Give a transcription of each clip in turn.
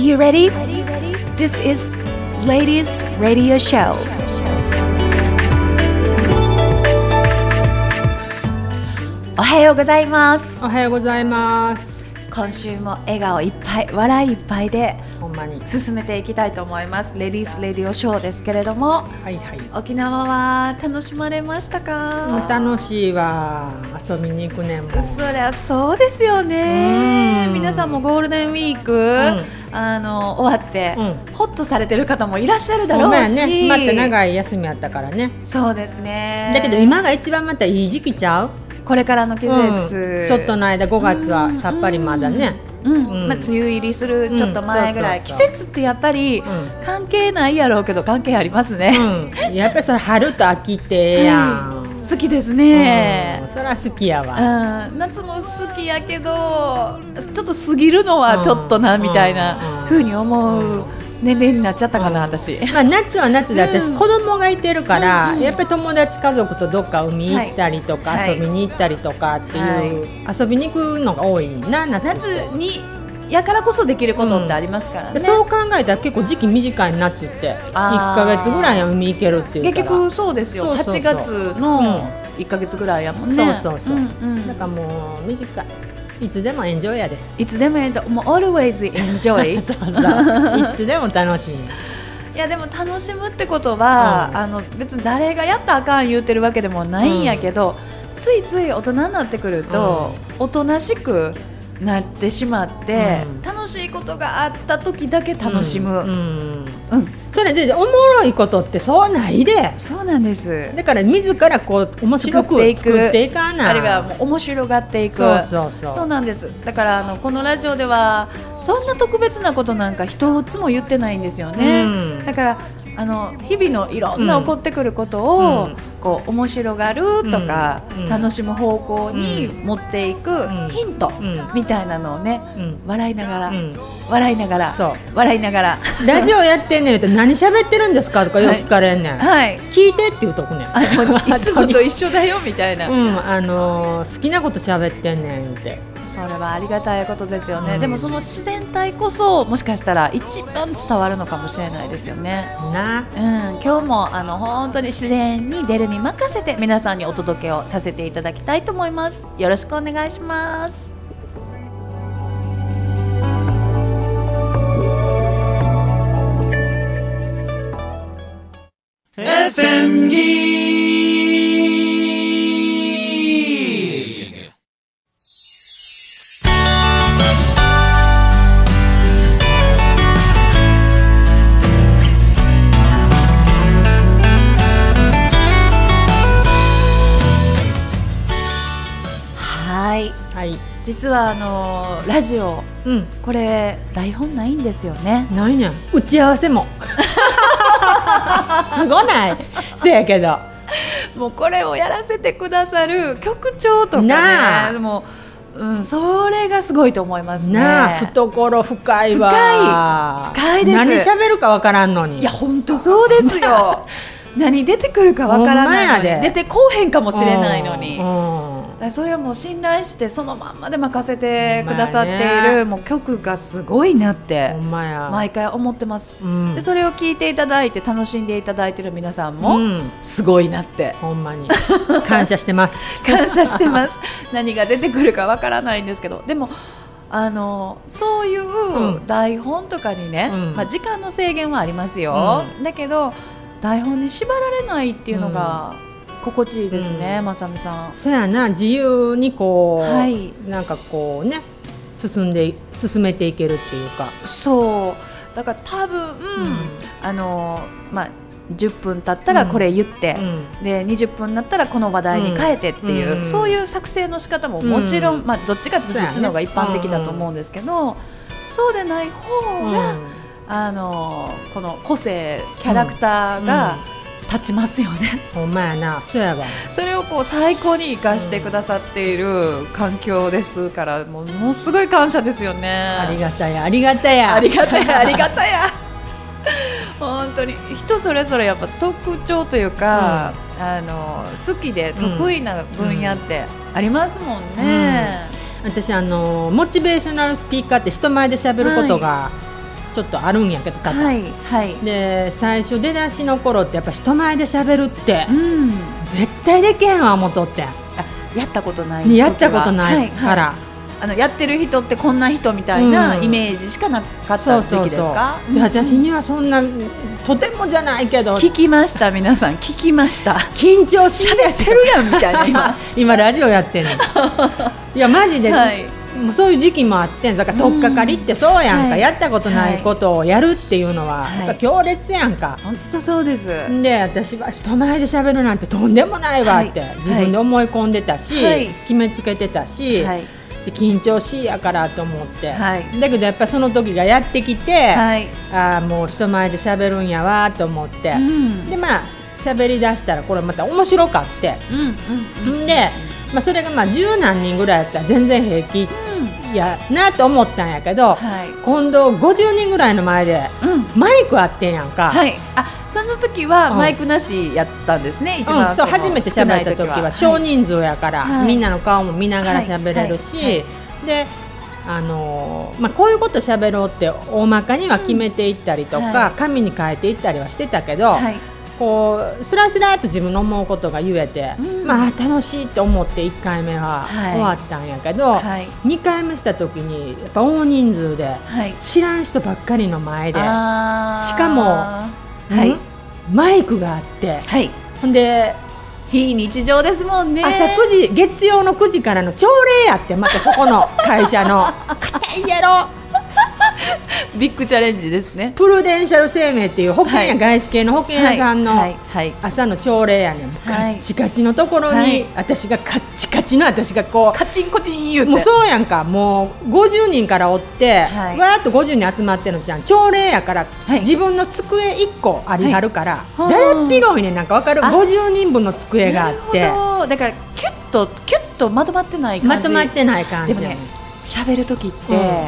you ready? This is Ladies Radio Show. おはようございます。 おはようございます。 今週も笑顔いっぱい、笑いいっぱいでほんまに進めていきたいと思います。レディースレディオショーですけれども、 はいはい、 沖縄は楽しまれましたか？ 楽しいわ。遊びに行くねんもん。 そりゃそうですよね。皆さんもゴールデンウィーク、終わって、ホッとされてる方もいらっしゃるだろうし、 ね、また長い休みあったからね。 そうですね。 だけど今が一番またいい時期ちゃう？ これからの季節、 ちょっとの間5月はさっぱりまだね、 梅雨入りするちょっと前ぐらい、季節ってやっぱり関係ないやろうけど関係ありますね、 やっぱりそれ春と秋ってええやん、 好きですね、 それは好きやわ、 夏も好きやけどちょっと過ぎるのはちょっとなみたいな風に思う年齢になっちゃったかな、私、 夏は夏で私、子供がいてるから、やっぱり友達家族とどっか海行ったりとか、遊びに行ったりとかっていう、遊びに行くのが多いな。夏にやからこそできることってありますからね、 そう考えたら結構時期短い夏って1ヶ月ぐらいは海行けるっていうから、 結局そうですよ。8月の1ヶ月ぐらいやもんね。 そうだからもう短い、いつでもエンジョイやで。 いつでもエンジョイ、もう always enjoy そういつでも楽しい。 いやでも楽しむってことは、別に誰がやったらあかん言うてるわけでもないんやけど、ついつい大人になってくると、おとなしくなってしまって、楽しいことがあった時だけ楽しむ、 それでおもろいことってそうないで。 そうなんです。 だから自らこう面白く作っていかな、 あるいはもう面白がっていく。そうなんです。だからこのラジオではそんな特別なことなんか一つも言ってないんですよね、だから日々のいろんな起こってくることを、こう面白がるとか、楽しむ方向に持っていくヒントみたいなのをね、笑いながら、笑いながら、笑いながらラジオやってんねんって何喋ってるんですかとかよく聞かれんねん、聞いてって言うとくねん、 いつもと一緒だよみたいな、 好きなこと喋ってんねんって。 それはありがたいことですよね、でもその自然体こそもしかしたら一番伝わるのかもしれないですよね。今日も本当に自然に出るに任せて皆さんにお届けをさせていただきたいと思います。よろしくお願いします。 FM ギーはい、実はラジオ、これ台本ないんですよね。 ないねん。打ち合わせもすごないせやけど、 もうこれをやらせてくださる局長とかね、もう、それがすごいと思いますね。 懐深いわ。 深いです。 何喋るかわからんのに。 いや本当そうですよ何出てくるかわからないのに、出てこうへんかもしれないのに、それはもう信頼してそのまんまで任せてくださっている、もう曲がすごいなって毎回思ってます、でそれを聞いていただいて楽しんでいただいている皆さんもすごいなって、 ほんまに感謝してます感謝してます何が出てくるかわからないんですけど、でもそういう台本とかにね、時間の制限はありますよ、だけど台本に縛られないっていうのが、心地いいですね、まさみさん。 そうやな、自由にこう、なんかこうね進めていけるっていうか。 そうだから多分、10分経ったらこれ言って、で20分になったらこの話題に変えてっていう、そういう作成の仕方ももちろん、どっちかというとそっちの方が一般的だと思うんですけど、そうでない方が、この個性キャラクターが、立ちますよね。 ほんまやな、そうやわ。 それをこう最高に生かしてくださっている環境ですから、ものすごい感謝ですよね。 ありがたや、ありがたや、 ありがたや、ありがたや本当に人それぞれやっぱ特徴というか、好きで得意な分野ってありますもんね。 私モチベーショナルスピーカーって人前で喋ることがちょっとあるんやけど多分、 はいはい、 で最初出だしの頃ってやっぱ人前で喋るって、絶対できへんわ思っとってん。 やったことない時はやったことないから、 やってる人ってこんな人みたいなイメージしかなかった時期ですか？ で私にはそんなとてもじゃないけど聞きました。皆さん聞きました。 緊張し喋ってるやんみたいな今ラジオやってんのいやマジで、もうそういう時期もあってんだから取っかかりってそうやんか、やったことないことをやるっていうのは、やっぱ強烈やんか。 本当そうです。 で私は人前で喋るなんてとんでもないわって自分で思い込んでたし、決めつけてたし、で緊張しいやからと思って、だけどやっぱその時がやってきて、もう人前で喋るんやわと思って、でまあ喋り出したらこれまた面白かって、で、それが十何人ぐらいやったら全然平気やなと思ったんやけど、今度50人ぐらいの前でマイクあってんやんか。 その時はマイクなしやったんですね、一番そう初めて喋った時は少人数やから、みんなの顔も見ながら喋れるし、でこういうこと喋ろうって大まかには決めていったりとか、紙に書いていったりはしてたけど、こうスラスラと自分の思うことが言えて、楽しいと思って1回目は終わったんやけど、2回目した時にやっぱ大人数で、知らん人ばっかりの前で、しかもマイクがあって、ほんで非日常ですもんね。 朝9時月曜の9時からの朝礼やって、またそこの会社の硬いやろビッグチャレンジですね。 プルデンシャル生命っていう保険や外資系の保険屋さんの朝の朝礼やねん。カッチカチのところに、私がカッチカチの私がこうカチンコチン言うて、 もうそうやんか、もう50人からおって、わーっと50人集まってるのじゃん。朝礼やから、自分の机1個ありはるから、だらっ広いねん。なんか分かる？50人分の机があって、 だからキュッとまとまってない感じ。 まとまってない感じ。 でもね、喋る時って、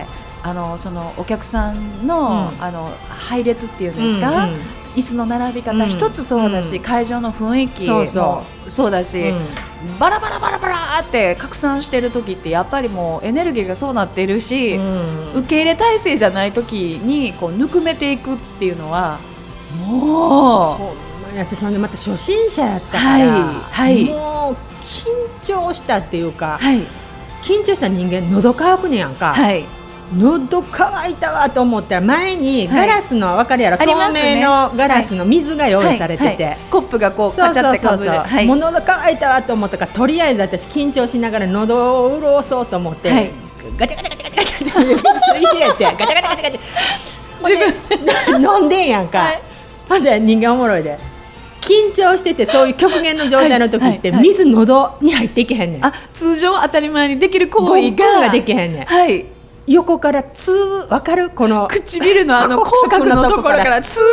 そのお客さんの、配列っていうんですか、椅子の並び方一つそうだし、会場の雰囲気もそうだし、バラバラって拡散してる時ってやっぱりもうエネルギーがそうなってるし、受け入れ体制じゃない時にこうぬくめていくっていうのはもう私はね、また初心者やったから、もう緊張したっていうか、緊張した人間喉乾くねやんか。喉乾いたわと思ったら前にガラスの、分かるやろ、透明のガラスの水が用意されてて、 コップがこうカチャってかぶる。 もう喉乾いたわと思ったから、とりあえず私緊張しながら喉を潤そうと思って、ガチャガチャガチャガチャガチャって水入れてガチャガチャガチャガチャ自分飲んでんやんか。まだ人間おもろいで、緊張しててそういう極限の状態の時って水喉に入っていけへんねん。 通常当たり前にできる行為ができへんねん。横からツー、分かる？この唇の口角のところからツ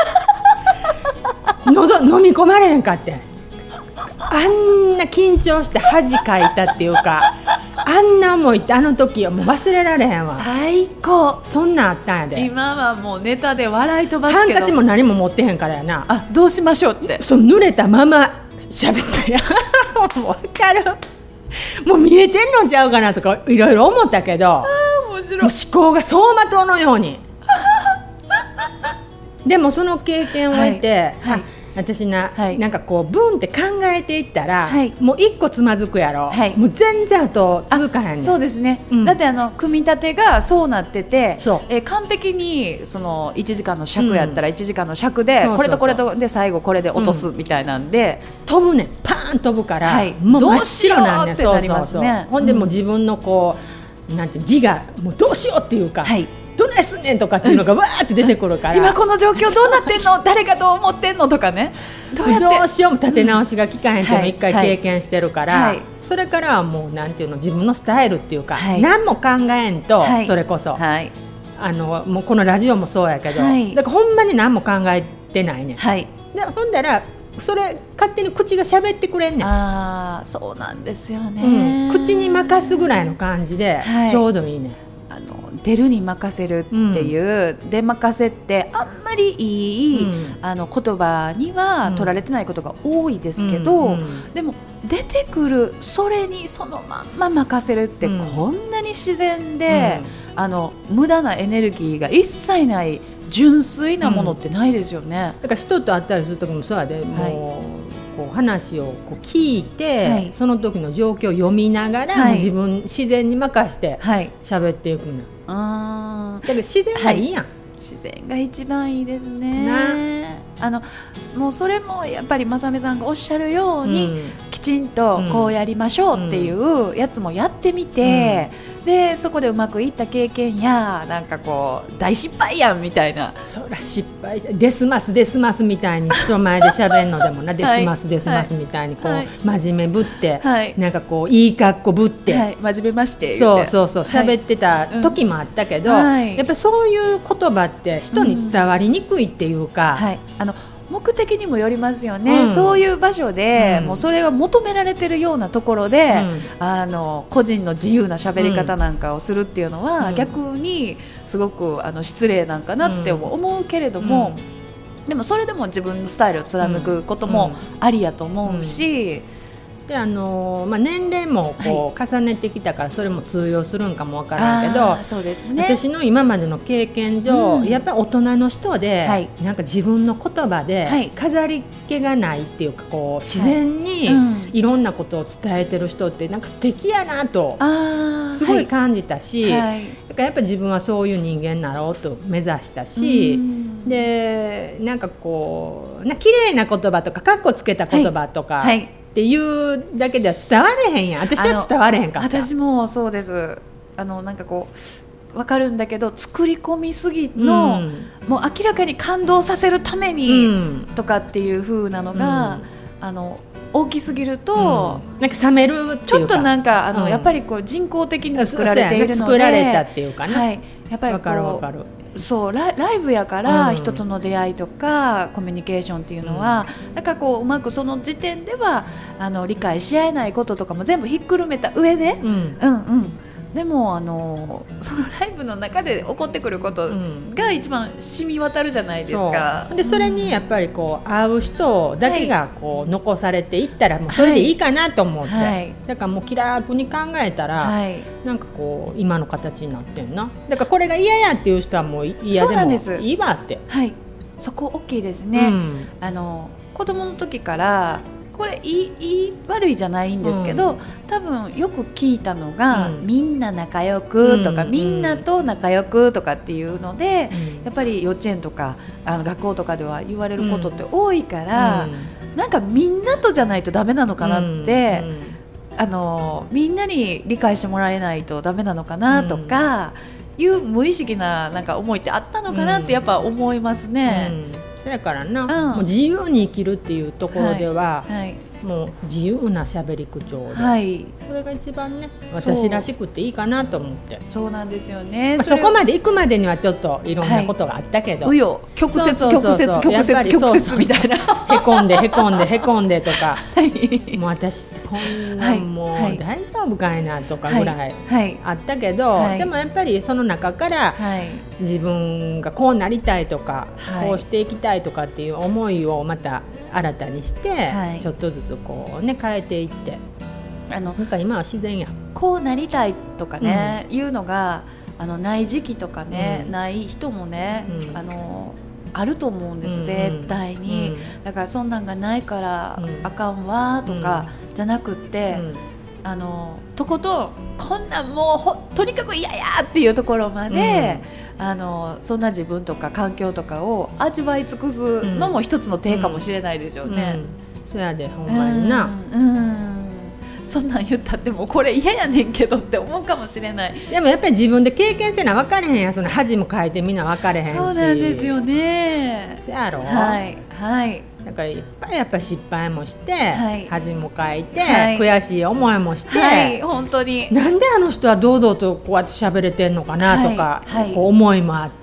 ー喉飲み込まれへんかって、あんな緊張して恥かいたっていうか、あんな思いってあの時はもう忘れられへんわ。 最高。 そんなんあったんやで。 今はもうネタで笑い飛ばすけど、 ハンカチも何も持ってへんからやな。 どうしましょうって、 そう濡れたまま喋ったやんもう分かる、もう見えてんのちゃうかなとかいろいろ思ったけど、もう思考が走馬灯のようにでもその経験を得て、私なんかこうブンって考えていったら、もう一個つまずくやろ、もう全然あと続かへんねん。 そうですね、だって組み立てがそうなってて、完璧にその1時間の尺やったら1時間の尺で、これとこれとで最後これで落とすみたいなんで、 飛ぶねん、パーン飛ぶから、もう真っ白なんねん。そうそうそう。ほんでもう自分のこうなんて字がもうどうしようっていうか、どないすんねんとかっていうのがわーって出てくるから今この状況どうなってんの誰がどう思ってんのとかね、 どうしようも立て直しが効かへんっていうのを一回経験してるから、それからはもうなんていうの、自分のスタイルっていうか、何も考えんと、それこそ、もうこのラジオもそうやけど、だからほんまに何も考えてないねん。でほんだらそれ勝手に口が喋ってくれんねん。 そうなんですよね、 口に任すぐらいの感じでちょうどいいねん。 出るに任せるっていう、出任せってあんまりいい、言葉には取られてないことが多いですけど、でも出てくるそれにそのまんま任せるって、こんなに自然で、 無駄なエネルギーが一切ない純粋なものってないですよね。 だから人と会ったりする時もそうやで、もうこう話をこう聞いて、その時の状況を読みながら、もう自然に任して喋っていくの。だから自然がいいやん。 自然が一番いいですね。もうそれもやっぱりまさみさんがおっしゃるように、きちんとこうやりましょうっていうやつもやってみて、でそこでうまくいった経験やなんかこう大失敗やんみたいな、 そら失敗デスマスみたいに人前で喋るのでもなデスマスみたいにこう、真面目ぶって、なんかこういい格好ぶって、 真面目ましてそう喋ってた時もあったけど、やっぱりそういう言葉って人に伝わりにくいっていうか、 目的にもよりますよね。そういう場所で、もうそれが求められてるようなところで、個人の自由な喋り方なんかをするっていうのは、逆にすごく失礼なんかなって思うけれども、でもそれでも自分のスタイルを貫くこともありやと思うし、 で年齢もこう重ねてきたからそれも通用するんかもわからんけど、 そうですね、 私の今までの経験上、やっぱり大人の人で、なんか自分の言葉で飾り気がないっていうか、こう自然にいろんなことを伝えてる人ってなんか素敵やなとすごい感じたし、だからやっぱり自分はそういう人間になろうと目指したし、でなんかこう綺麗な言葉とかカッコつけた言葉とか、っていうだけでは伝われへんやん。私は伝われへんかった。 私もそうです。なんかこう分かるんだけど、作り込みすぎの、もう明らかに感動させるために、とかっていう風なのが、大きすぎると、 なんか冷めるっていうか、 ちょっとなんかやっぱりこう人工的に作られているので、 作られたっていうかね、 やっぱりこう分かるそうライブやから、人との出会いとかコミュニケーションっていうのは、なんかこううまくその時点では理解し合えないこととかも全部ひっくるめた上で、でもそのライブの中で起こってくることが一番染み渡るじゃないですか。 でそれにやっぱりこう会う人だけがこう残されていったらもうそれでいいかなと思って、だからもう気楽に考えたら、なんかこう今の形になってんな。だからこれが嫌やっていう人はもう嫌でもいいわって。 そこ大きいですね。子供の時からこれいい悪いじゃないんですけど、多分よく聞いたのが、みんな仲良くとか、みんなと仲良くとかっていうので、やっぱり幼稚園とか学校とかでは言われることって多いから、なんかみんなとじゃないとダメなのかなって、みんなに理解してもらえないとダメなのかなとか、いう無意識ななんか思いってあったのかなってやっぱ思いますね。 だからな、もう自由に生きるっていうところでは、もう自由な喋り口調で、それが一番ね私らしくていいかなと思って。 そうなんですよね。 そこまで行くまでにはちょっといろんなことがあったけど、 曲折みたいな、 へこんでとか、もう私ってこんなんもう大丈夫かいなとかぐらいあったけど、でもやっぱりその中から自分がこうなりたいとか、こうしていきたいとかっていう思いをまた新たにして、ちょっとずつこうね変えていって、なんか今は自然やこうなりたいとかね、いうのがない時期とかね、ない人もね、あると思うんです、絶対に。だからそんなんがないからあかんわとかじゃなくって、とことんこんなんもうとにかく嫌やっていうところまで、そんな自分とか環境とかを味わい尽くすのも一つの手かもしれないですよね。 そやでほんまにな、 そんなん言ったってもうこれ嫌やねんけどって思うかもしれない。 でもやっぱり自分で経験せな分かれへんやん。その恥もかいてみんな分かれへんし。 そうなんですよね。 そやろ。だからいっぱいやっぱ失敗もして、恥もかいて、悔しい思いもして、 本当になんであの人は堂々とこうやって喋れてんのかなとか、こう思いもあって、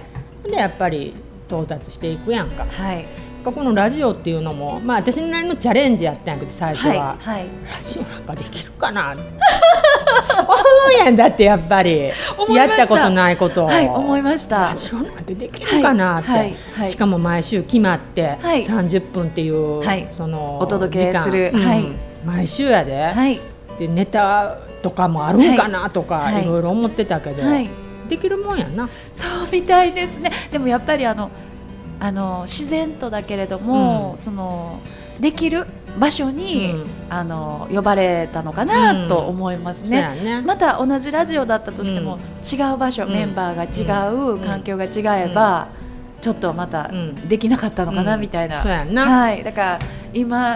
でやっぱり到達していくやんか。このラジオっていうのも、私なりのチャレンジやったんやけど最初は、ラジオなんかできるかなって思うやん。だってやっぱりやったことないことを、 思いました。 ラジオなんてできるかなって、しかも毎週決まって、30分っていう、そのお届けする、 毎週やで、でネタとかもあるんかなとか、いろいろ思ってたけど、 できるもんやな。 そうみたいですね。でもやっぱり自然とだけれども、そのできる場所に、呼ばれたのかなと思いますね。また同じラジオだったとしても、違う場所、メンバーが違う、環境が違えば、ちょっとまたできなかったのかなみたいな。はい、だから今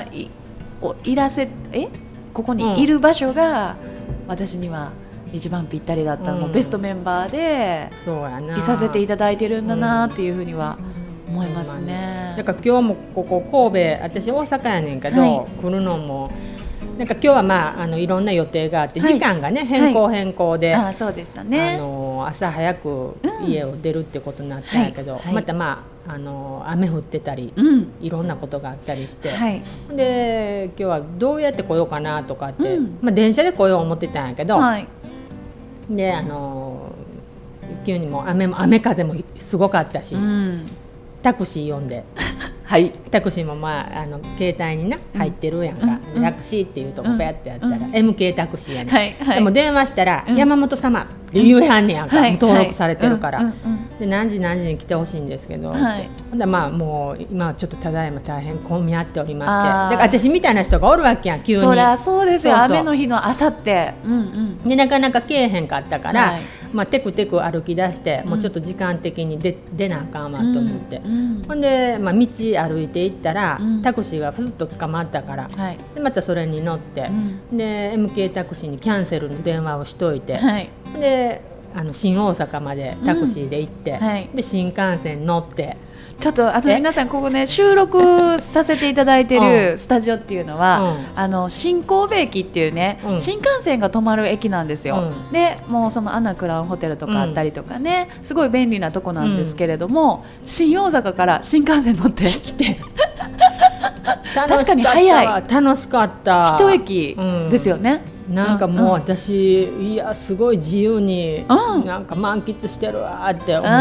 ここにいる場所が私には一番ぴったりだったの、ベストメンバーでいさせていただいてるんだなっていうふうには思いますね。 だから今日もここ神戸、私大阪やねんけど、来るのもなんか今日はいろんな予定があって、時間がね変更で、 そうでしたね。 朝早く家を出るってことになったんやけど、また雨降ってたり、いろんなことがあったりして、で今日はどうやって来ようかなとかって、電車で来よう思ってたんやけど、で急にも雨風もすごかったし、タクシー呼んでタクシーも携帯に入ってるやんか、タクシーっていうとこペってやったら、MK タクシーやねん、でも電話したら、山本様って言うやんねやんか、登録されてるから、で何時に来てほしいんですけど、もう今はちょっとただいま大変混み合っておりまして、だから私みたいな人がおるわけやん、急に。 そりゃそうですよ、雨の日の朝って、 でなかなか来えへんかったから、テクテク歩き出して、もうちょっと時間的に出なあかんわと思って、ほんで、道歩いていったら、タクシーがふっと捕まったから、でまたそれに乗って、で MK タクシーにキャンセルの電話をしといて、で新大阪までタクシーで行って、で新幹線乗って、 ちょっと皆さんここね収録させていただいてるスタジオっていうのは、新神戸駅っていうね、新幹線が止まる駅なんですよ、でもうそのアナクラウンホテルとかあったりとかね、すごい便利なとこなんですけれども、新大阪から新幹線乗ってきて確かに早い、 楽しかった、 一駅ですよね、 なんかもう私、いやすごい自由になんか満喫してるわって思って、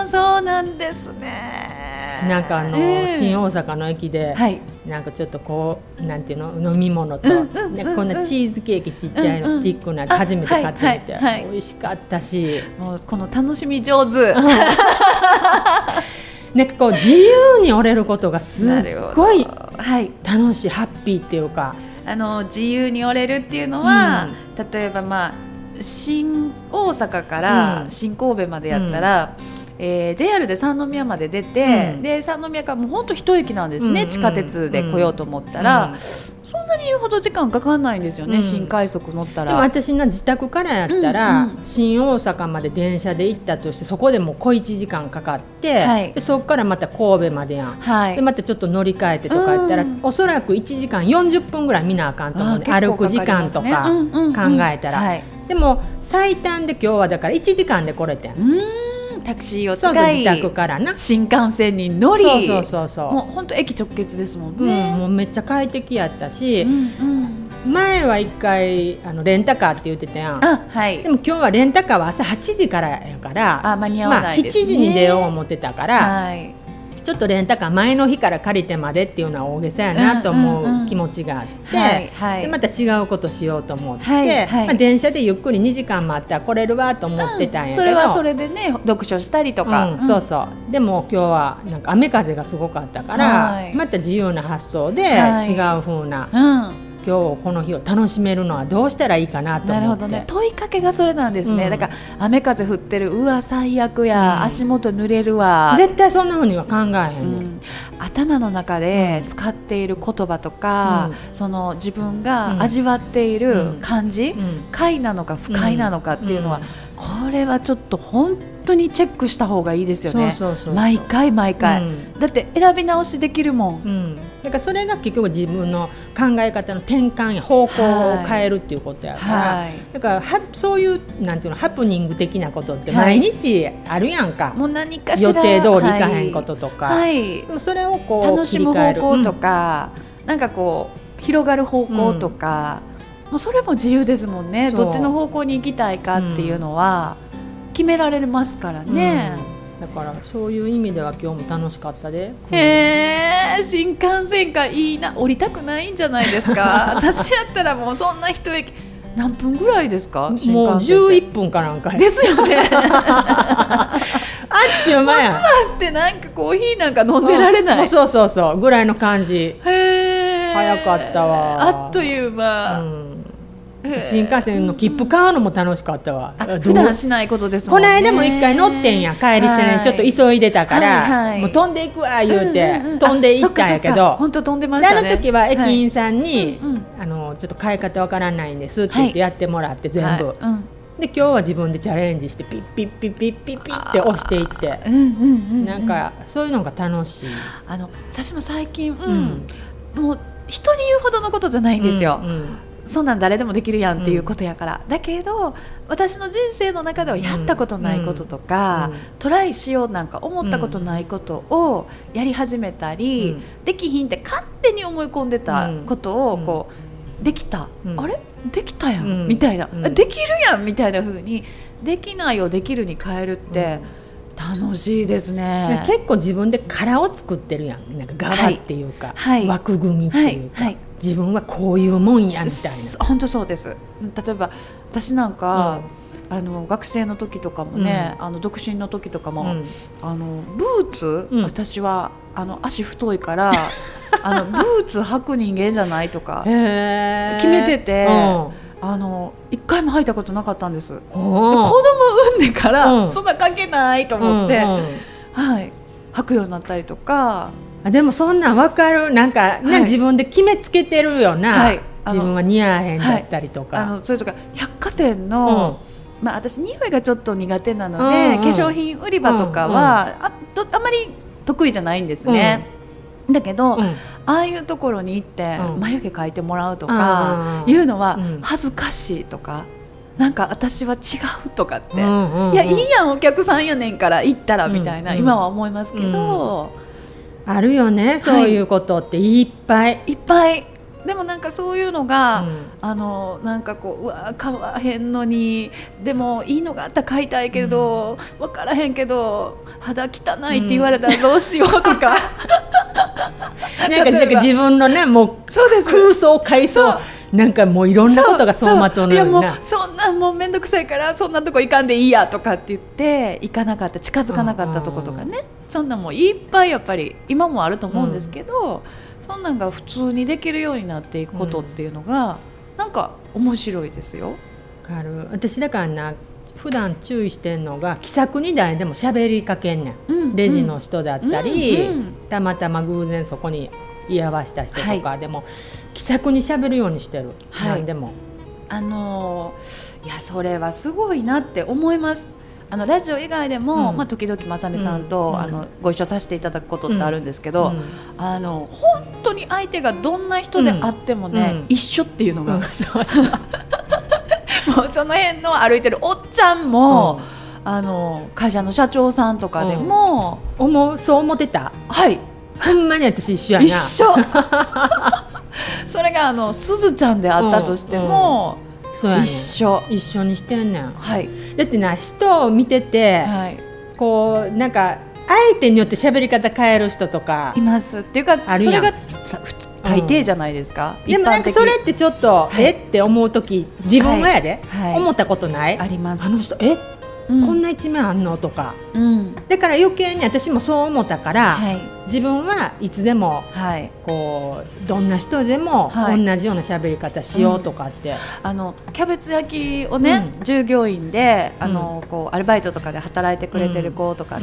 そうなんですね。 なんか新大阪の駅で、なんかちょっとこうなんていうの、飲み物と、こんなチーズケーキちっちゃいのスティックなんか初めて買ってみて、美味しかったし、 もうこの楽しみ上手なんかこう自由に折れることがすっごい楽しい、ハッピーっていうか、 自由に折れるっていうのは、例えば新大阪から新神戸までやったら、JR で三宮まで出て、で三宮からもうほんと一駅なんですね、地下鉄で来ようと思ったら、そんなに言うほど時間かかんないんですよね、新快速乗ったら。 でも私の自宅からやったら、新大阪まで電車で行ったとして、そこでもう小1時間かかって、でそこからまた神戸までやん、でまたちょっと乗り換えてとかやったら、おそらく1時間40分ぐらい見なあかんと思う、歩く時間とか考えたら、でも最短で今日はだから1時間で来れてん、 タクシーを使い、 自宅からな新幹線に乗り、 もう本当駅直結ですもんね、 もうめっちゃ快適やったし、前は1回レンタカーって言ってたやん、でも今日はレンタカーは朝8時からやから、 間に合わないですね、 7時に出よう思ってたから、ちょっとレンタカー前の日から借りてまでっていうのは大げさやなと思う気持ちがあって、でまた違うことしようと思って、電車でゆっくり2時間待ったら来れるわと思ってたんやけど、 それはそれでね、読書したりとか、 でも今日はなんか雨風がすごかったから、また自由な発想で違う風な、今日この日を楽しめるのはどうしたらいいかなと思って。なるほどね、 問いかけがそれなんですね、だから雨風降ってる、うわ最悪や、足元濡れるわ、 絶対そんな風には考えへんね、 頭の中で使っている言葉とか、その自分が味わっている感じ、快なのか不快なのかっていうのは、これはちょっと本当にチェックした方がいいですよね、毎回、だって選び直しできるもん、 だからそれが結局自分の考え方の転換や方向を変えるっていうことやから、だからそういうなんていうの、ハプニング的なことって毎日あるやんか、 もう何かしら予定通りいかへんこととか、でもそれをこう楽しむ方向とか、なんかこう広がる方向とか、もうそれも自由ですもんね、どっちの方向に行きたいかっていうのは決められますからね、 だからそういう意味では今日も楽しかったで。 新幹線かいいな、降りたくないんじゃないですか私やったらもうそんな一駅何分ぐらいですか？ もう11分かなんかですよねあっちゅう間や。 座ってなんかコーヒーなんか飲んでられない、 もうそうぐらいの感じ。 へー、 早かったわ。 あっという間、 新幹線の切符買うのも楽しかったわ。 普段しないことですもんね。 この間も一回乗ってんや、帰り線、ちょっと急いでたから、もう飛んでいくわ言うて、飛んでいったんやけど、 本当飛んでましたね。 あの時は駅員さんに、ちょっと買い方わからないんですって言ってやってもらって、全部、で今日は自分でチャレンジしてピッピッピッピッピッピッって押していって、なんかそういうのが楽しい。 私も最近、もう人に言うほどのことじゃないんですよ、そんなん誰でもできるやんっていうことやから、だけど私の人生の中ではやったことないこととか、トライしようなんか思ったことないことをやり始めたり、できひんって勝手に思い込んでたことをこうできた、あれできたやん、みたいな、できるやんみたいな風にできないをできるに変えるって、楽しいですね。 結構自分で殻を作ってるやん、なんか側っていうか、枠組みっていうか、自分はこういうもんやみたいな。 本当そうです。例えば私なんか、学生の時とかもね、独身の時とかも、ブーツ、私は足太いからブーツ履く人間じゃないとか決めてて、一回も履いたことなかったんです。で子供産んでから、そんな関係ないと思って、履くようになったりとか。 でもそんなん分かる、なんか、自分で決めつけてるよな、自分は似合わへんだったりとか、 それとか百貨店の、私匂いがちょっと苦手なので、化粧品売り場とかは、あまり得意じゃないんですね、だけど、ああいうところに行って眉毛描いてもらうとかいうのは恥ずかしいとか、なんか私は違うとかって、いやいいやんお客さんやねんから行ったらみたいな、今は思いますけど、 あるよね、そういうことっていっぱいいっぱい。でもなんかそういうのが、なんかこう、うわ買わへんのに、でもいいのがあったら買いたいけど、分からへんけど肌汚いって言われたらどうしようとか、 なんか自分のね、もう空想階層、なんかもういろんなことが走馬灯のようにな。 いやもうそんなもうめんどくさいからそんなとこ行かんでいいやとかって言って行かなかった、近づかなかったとことかね、そんなもういっぱいやっぱり今もあると思うんですけど、そんなんが普通にできるようになっていくことっていうのが、なんか面白いですよ。 私だからな、普段注意してんのが、気さくに誰でも喋りかけんねん、レジの人だったり、たまたま偶然そこに居合わせた人とかでも、気さくに喋るようにしてる、何でも。いやそれはすごいなって思います。ラジオ以外でも、時々まさみさんと、ご一緒させていただくことってあるんですけど、本当に相手がどんな人であってもね、一緒っていうのが、もうその辺の歩いてるおっちゃんも、会社の社長さんとかでも、 そう思ってた。ほんまに私一緒やな。 一緒それがすずちゃんであったとしても、一緒にしてんねん、だってな、人を見てて、こうなんか相手によって喋り方変える人とかいますっていうか、それが大抵じゃないですか、 でもなんかそれってちょっと、って思う時、自分はやで、思ったことない？ あります。 あの人こんな一面あんのとか、だから余計に私もそう思ったから、自分はいつでも、こうどんな人でも同じような喋り方しようとかって、 キャベツ焼きをね、従業員でこうアルバイトとかで働いてくれてる子とかって、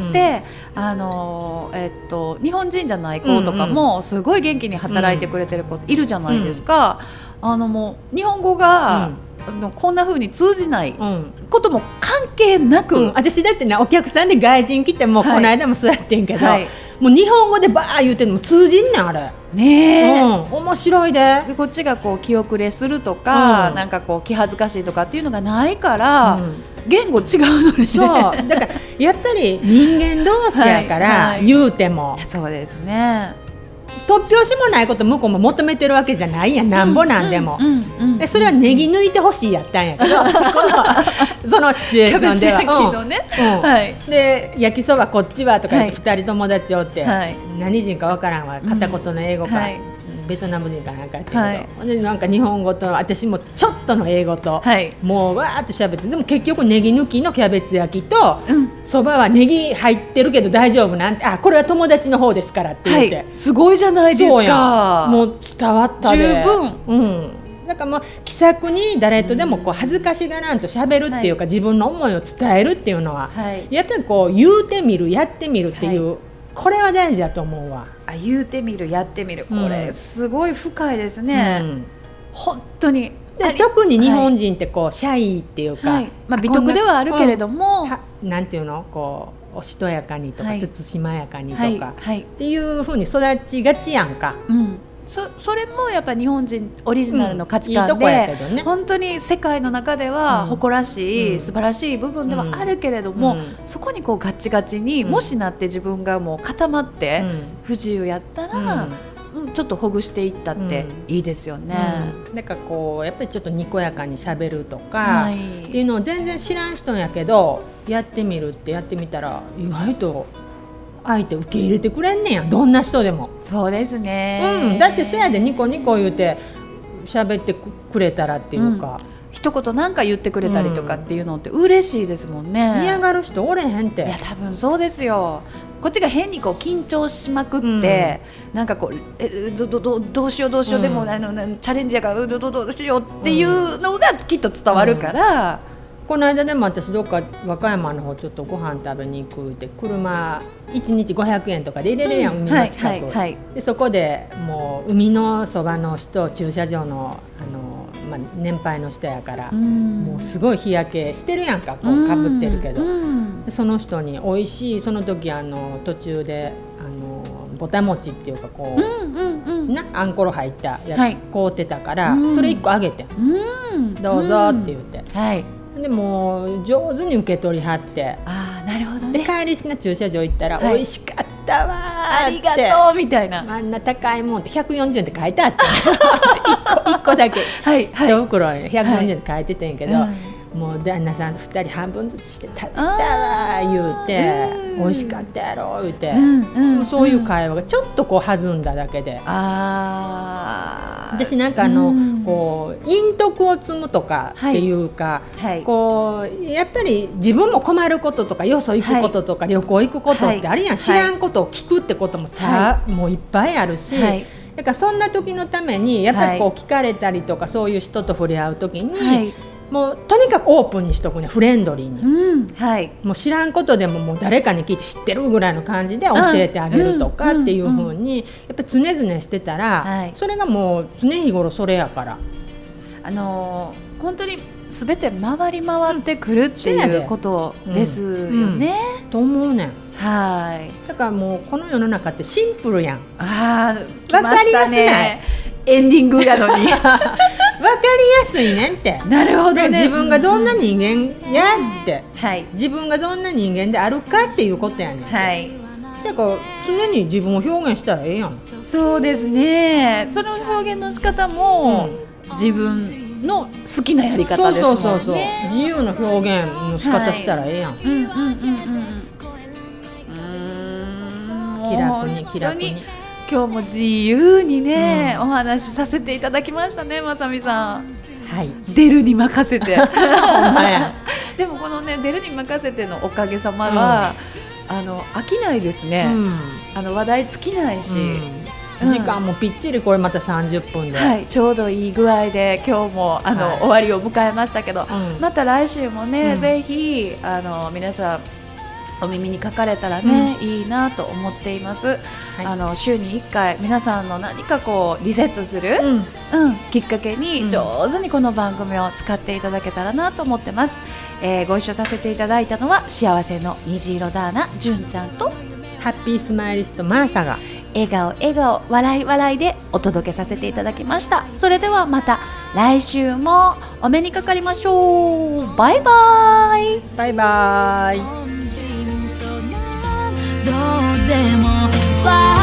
日本人じゃない子とかもすごい元気に働いてくれてる子いるじゃないですか。もう日本語が、こんな風に通じないことも関係なく、 私だってな、お客さんで外人来ても、この間もそうやってんけど、もう日本語でバー言うてんのも通じんねん、あれね、 面白いで。 こっちがこう気遅れするとか、なんかこう気恥ずかしいとかっていうのがないから、言語違うのにね。 そうだからやっぱり人間同士やから、言うてもそうですね、 突拍子もないこと向こうも求めてるわけじゃないやん、なんぼなんでも。それはネギ抜いてほしいやったんやけど、そのシチュエーションでは。で焼きそばこっちはとか言って2人友達おって、何人かわからんわ、片言の英語か、 ベトナム人かなんかやってるけど、でなんか日本語と私もちょっとの英語と、もうわーっと喋って、でも結局ネギ抜きのキャベツ焼きとそば、はネギ入ってるけど大丈夫なんて、これは友達の方ですからって言って、 すごいじゃないですか。 そうやもう伝わったで十分、 だからもう気さくに誰とでもこう恥ずかしがらんと喋るっていうか、自分の思いを伝えるっていうのは、やっぱりこう言うてみるやってみるっていう、これは大事だと思うわ。 言うてみるやってみる、これすごい深いですね、本当に。 で特に日本人ってこうシャイっていうか、 美徳ではあるけれども、 なんていうの、こうおしとやかにとか、慎まやかにとか、っていう風に育ちがちやんか。 それもやっぱり日本人オリジナルの価値観で、本当に世界の中では誇らしい、素晴らしい部分ではあるけれども、そこにこうガチガチにもしなって自分がもう固まって不自由やったら、ちょっとほぐしていったっていいですよね。 だからこうやっぱりちょっとにこやかにしゃべるとか、っていうのを全然知らん人やけどやってみるってやってみたら意外と相手受け入れてくれんねんや、どんな人でも。 そうですね、 だってそやでニコニコ言うて喋ってくれたらっていうか、 一言なんか言ってくれたりとかっていうのって嬉しいですもんね。 嫌がる人おれへんって。 いや多分そうですよ。こっちが変にこう緊張しまくって、なんかこうどうしようどうしよう、でもチャレンジやからどうしようっていうのがきっと伝わるから、 この間でも私どっか和歌山の方ちょっとご飯食べに行くって、車1日500円とかで入れるやん、海の近く、でそこでもう海のそばの人、駐車場の年配の人やから、もうすごい日焼けしてるやんか、こうかぶってるけど、でその人に美味しい、その時途中でぼたもちっていうかこう、あんころ入ったやつ買うてたから、それ1個あげて、どうぞって言って、でもう上手に受け取りはって、 なるほどね。 で帰りしな駐車場行ったら、美味しかったわーって、 ありがとうみたいな、 あんな高いもんって140円って書いてあって1個だけ、1袋に140円って書いててんけど、もう旦那さんと2人半分ずつして食べたわ言うて、美味しかったやろ言うて、そういう会話がちょっとこう弾んだだけで、私なんかこう陰徳を積むとかっていうか、こうやっぱり自分も困ることとか、よそ行くこととか、旅行行くことってあるやん、知らんことを聞くってことももういっぱいあるし、だからそんな時のためにやっぱりこう聞かれたりとか、そういう人と触れ合う時に、もうとにかくオープンにしとくね、フレンドリーに、もう知らんことでももう誰かに聞いて知ってるぐらいの感じで教えてあげるとかっていう風にやっぱり常々してたら、それがもう常日頃それやから、 本当に全て回り回ってくるっていうことですよね、 と思うねん。 だからもうこの世の中ってシンプルやん。 分かりやすい、エンディングやのに分かりやすいねんって。 なるほどね。 自分がどんな人間やって、自分がどんな人間であるかっていうことやねん。だから常に自分を表現したらええやん。 そうですね。その表現の仕方も、自分の好きなやり方ですもんね。 自由な表現の仕方したらええやん。気楽に今日も自由にね、お話しさせていただきましたね、まさみさん。出るに任せてでもこのね、出るに任せてのおかげさまは、飽きないですね、話題尽きないし、 時間もぴっちりこれまた30分で、 ちょうどいい具合で今日も終わりを迎えましたけど、また来週もね、ぜひ皆さんお耳にかかれたらね、いいなと思っています、週に1回皆さんの何かこうリセットする、きっかけに上手にこの番組を使っていただけたらなと思ってます、ご一緒させていただいたのは幸せの虹色ダーナ純ちゃんとハッピースマイリストマーサが笑顔笑いでお届けさせていただきました。それではまた来週もお目にかかりましょう。バイバイ。 バイバイ。 どうでも